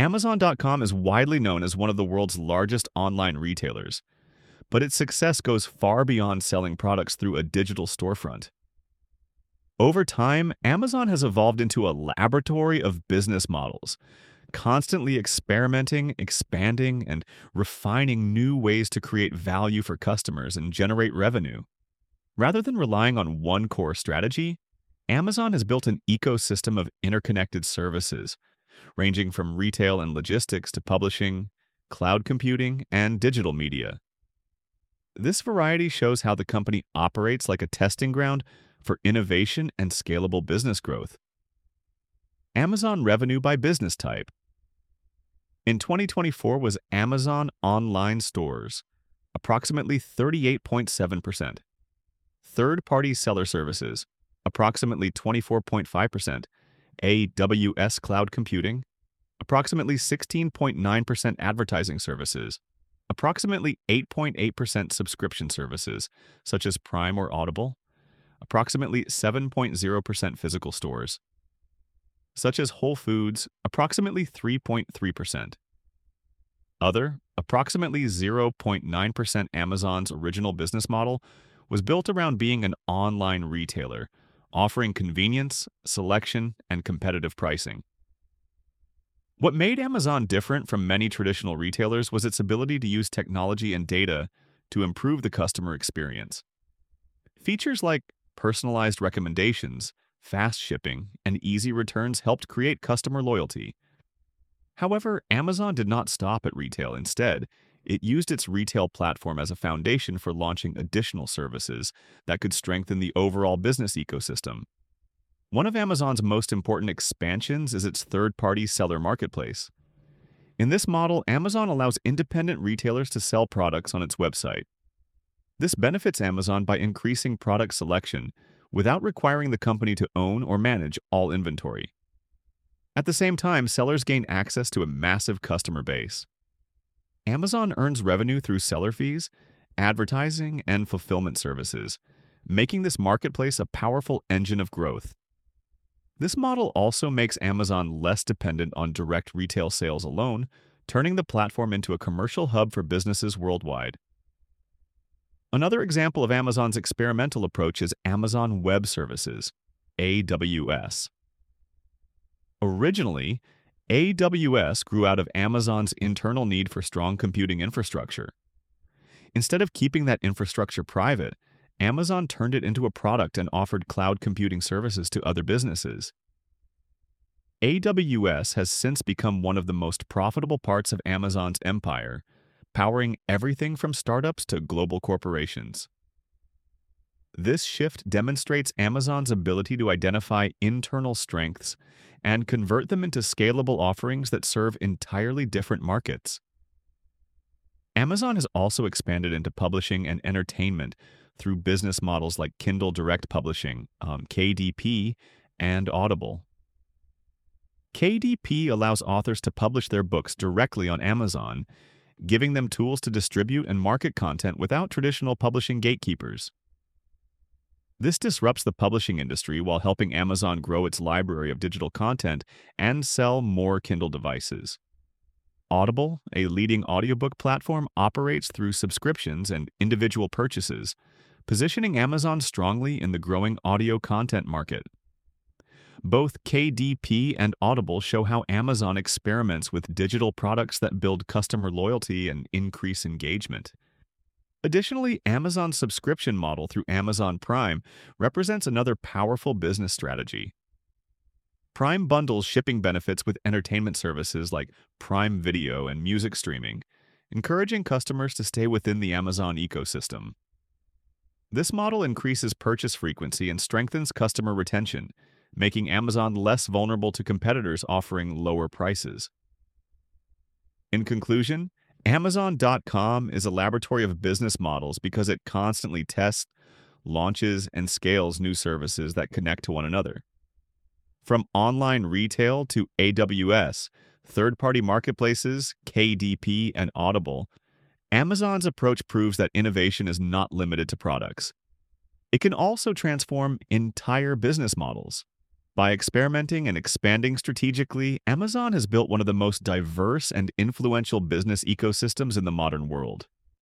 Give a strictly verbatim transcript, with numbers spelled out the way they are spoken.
Amazon dot com is widely known as one of the world's largest online retailers, but its success goes far beyond selling products through a digital storefront. Over time, Amazon has evolved into a laboratory of business models, constantly experimenting, expanding, and refining new ways to create value for customers and generate revenue. Rather than relying on one core strategy, Amazon has built an ecosystem of interconnected services, ranging from retail and logistics to publishing, cloud computing, and digital media. This variety shows how the company operates like a testing ground for innovation and scalable business growth. Amazon revenue by business type. In twenty twenty-four was Amazon online stores, approximately thirty-eight point seven percent. Third-party seller services, approximately twenty-four point five percent. A W S cloud computing, approximately sixteen point nine percent. Advertising services, approximately eight point eight percent. Subscription services, such as Prime or Audible, approximately seven point zero percent. Physical stores, such as Whole Foods, approximately three point three percent. Other, approximately zero point nine percent. Amazon's original business model was built around being an online retailer, offering convenience, selection, and competitive pricing. What made Amazon different from many traditional retailers was its ability to use technology and data to improve the customer experience. Features like personalized recommendations, fast shipping, and easy returns helped create customer loyalty. However, Amazon did not stop at retail. Instead, it used its retail platform as a foundation for launching additional services that could strengthen the overall business ecosystem. One of Amazon's most important expansions is its third-party seller marketplace. In this model, Amazon allows independent retailers to sell products on its website. This benefits Amazon by increasing product selection without requiring the company to own or manage all inventory. At the same time, sellers gain access to a massive customer base. Amazon earns revenue through seller fees, advertising, and fulfillment services, making this marketplace a powerful engine of growth. This model also makes Amazon less dependent on direct retail sales alone, turning the platform into a commercial hub for businesses worldwide. Another example of Amazon's experimental approach is Amazon Web Services, A W S. Originally, A W S grew out of Amazon's internal need for strong computing infrastructure. Instead of keeping that infrastructure private, Amazon turned it into a product and offered cloud computing services to other businesses. A W S has since become one of the most profitable parts of Amazon's empire, powering everything from startups to global corporations. This shift demonstrates Amazon's ability to identify internal strengths and convert them into scalable offerings that serve entirely different markets. Amazon has also expanded into publishing and entertainment through business models like Kindle Direct Publishing, um, K D P, and Audible. K D P allows authors to publish their books directly on Amazon, giving them tools to distribute and market content without traditional publishing gatekeepers. This disrupts the publishing industry while helping Amazon grow its library of digital content and sell more Kindle devices. Audible, a leading audiobook platform, operates through subscriptions and individual purchases, positioning Amazon strongly in the growing audio content market. Both K D P and Audible show how Amazon experiments with digital products that build customer loyalty and increase engagement. Additionally, Amazon's subscription model through Amazon Prime represents another powerful business strategy. Prime bundles shipping benefits with entertainment services like Prime Video and music streaming, encouraging customers to stay within the Amazon ecosystem. This model increases purchase frequency and strengthens customer retention, making Amazon less vulnerable to competitors offering lower prices. In conclusion, Amazon dot com is a laboratory of business models because it constantly tests, launches, and scales new services that connect to one another. From online retail to A W S, third-party marketplaces, K D P, and Audible, Amazon's approach proves that innovation is not limited to products. It can also transform entire business models. By experimenting and expanding strategically, Amazon has built one of the most diverse and influential business ecosystems in the modern world.